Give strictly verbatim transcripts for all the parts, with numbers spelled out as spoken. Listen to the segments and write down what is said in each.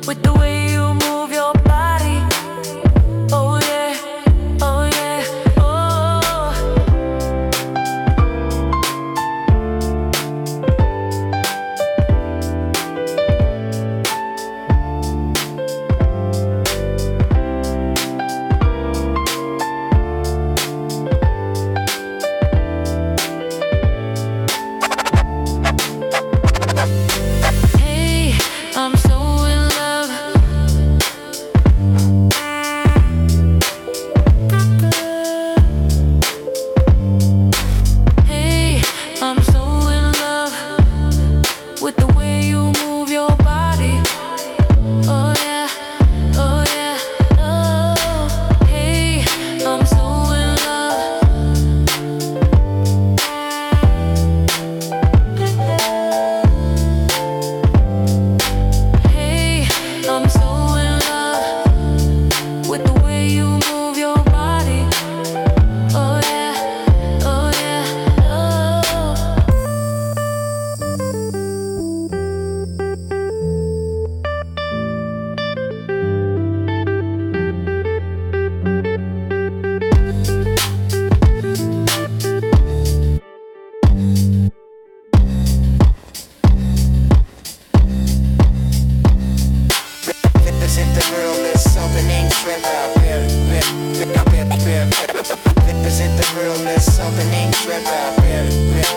with the way you move your body. Oh yeah, oh yeah, oh. Hey, I'm so in love. Hey, I'm so in love with the way you move your body. Oh yeah, oh yeah, oh. Hey, I'm so in love. Hey, I'm so in love with the way you move your body. Oh yeah, oh yeah, oh. This is the real list, something ain't trip out here. This is the real list, something ain't trip out here.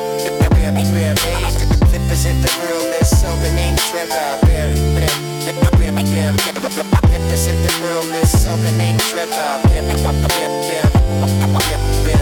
This is the real list, something ain't trip out here. This is the real list, something ain't trip out here.